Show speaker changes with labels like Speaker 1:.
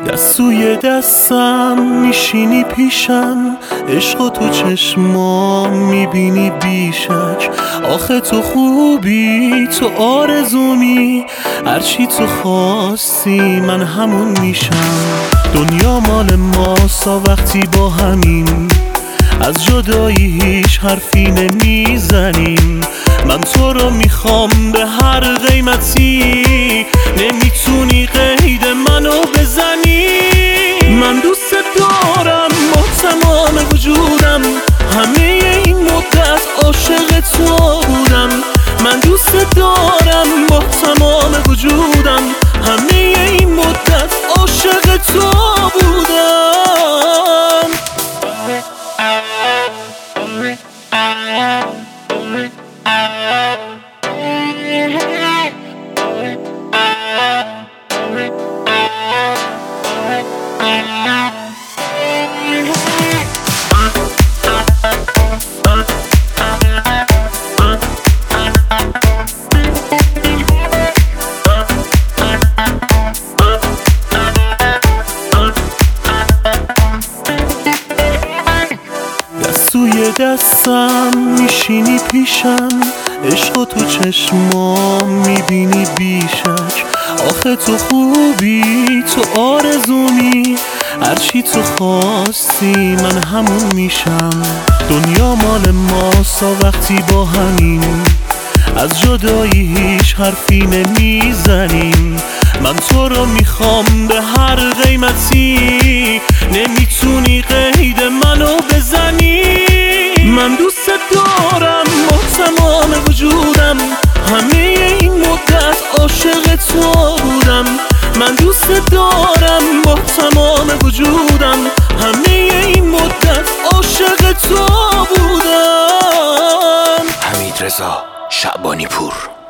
Speaker 1: دست توی دستم میشینی پیشم، عشق تو چشمام میبینی بیشک. آخه تو خوبی، تو آرزومی، هرچی تو خواستی من همون میشم. دنیا مال ماستا وقتی با همین، از جدایی هیچ حرفی نمیزنیم. من تو رو میخوام به هر قیمتی، نمیتونی قید منو بزنی. من دوست دارم با تمام وجودم، همه این مدت عاشق تو بودم. من دوست دارم با تمام وجودم، همه این مدت عاشق تو بودم. توی دستم میشینی پیشم، عشق تو چشمام میبینی بیشک. آخه تو خوبی، تو آرزومی، هرچی تو خواستی من همون میشم. دنیا مال ماستا وقتی با همین، از جدایی هیچ حرفی نمیزنیم. من تو رو میخوام به هر قیمتی، نمیتونی قید منو بزنی. من دوست دارم با تمام وجودم، همه این مدت عاشق تو بودم. من دوست دارم با تمام وجودم، همه این مدت عاشق تو بودم.
Speaker 2: حمیدرضا شعبانی پور.